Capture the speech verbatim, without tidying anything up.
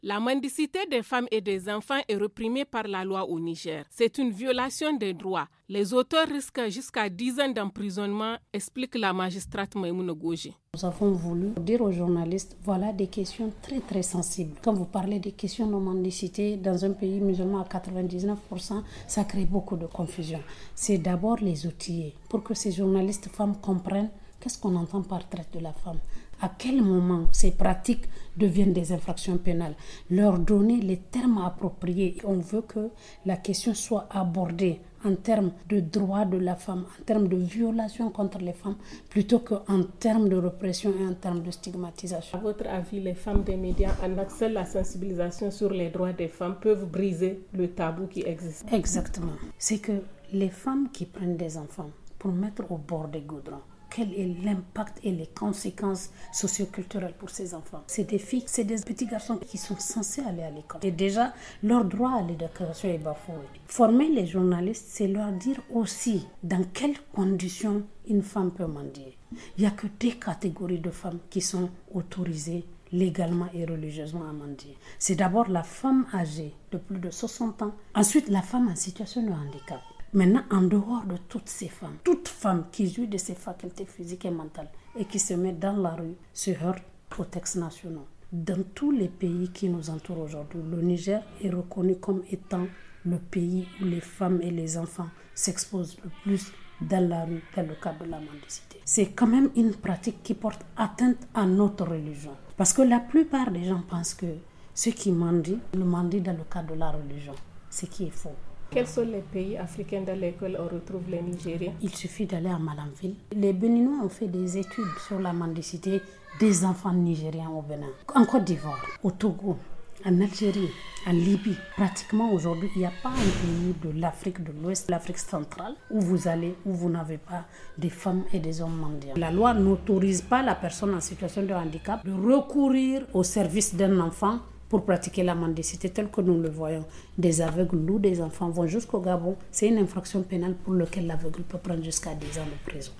La mendicité des femmes et des enfants est réprimée par la loi au Niger. C'est une violation des droits. Les auteurs risquent jusqu'à dix ans d'emprisonnement, explique la magistrate Maïmouna Goji. Nous avons voulu dire aux journalistes, voilà des questions très très sensibles. Quand vous parlez des questions de mendicité dans un pays musulman à quatre-vingt-dix-neuf pour cent, ça crée beaucoup de confusion. C'est d'abord les outiller pour que ces journalistes femmes comprennent qu'est-ce qu'on entend par traite de la femme. À quel moment ces pratiques deviennent des infractions pénales? Leur donner les termes appropriés. On veut que la question soit abordée en termes de droits de la femme, en termes de violation contre les femmes, plutôt qu'en termes de répression et en termes de stigmatisation. À votre avis, les femmes des médias, en accès à la sensibilisation sur les droits des femmes, peuvent briser le tabou qui existe? Exactement. C'est que les femmes qui prennent des enfants pour mettre au bord des goudrons, quel est l'impact et les conséquences socioculturelles pour ces enfants? C'est des filles, c'est des petits garçons qui sont censés aller à l'école. Et déjà, leur droit à l'éducation est bafoué. Former les journalistes, c'est leur dire aussi dans quelles conditions une femme peut mendier. Il n'y a que des catégories de femmes qui sont autorisées légalement et religieusement à mendier. C'est d'abord la femme âgée de plus de soixante ans, ensuite la femme en situation de handicap. Maintenant, en dehors de toutes ces femmes, toute femme qui jouit de ses facultés physiques et mentales et qui se met dans la rue se heurte aux textes nationaux. Dans tous les pays qui nous entourent aujourd'hui, le Niger est reconnu comme étant le pays où les femmes et les enfants s'exposent le plus dans la rue dans le cadre de la mendicité. C'est quand même une pratique qui porte atteinte à notre religion. Parce que la plupart des gens pensent que ceux qui mendient, le mendient dans le cadre de la religion, ce qui est faux. Quels sont les pays africains dans lesquels on retrouve les Nigériens? Il suffit d'aller à Malanville. Les Béninois ont fait des études sur la mendicité des enfants nigériens au Bénin, en Côte d'Ivoire, au Togo, en Algérie, en Libye. Pratiquement aujourd'hui, il n'y a pas un pays de l'Afrique de l'Ouest, de l'Afrique centrale, où vous allez, où vous n'avez pas des femmes et des hommes mendiants. La loi n'autorise pas la personne en situation de handicap de recourir au service d'un enfant pour pratiquer la mendicité telle que nous le voyons. Des aveugles ou des enfants vont jusqu'au Gabon. C'est une infraction pénale pour laquelle l'aveugle peut prendre jusqu'à dix ans de prison.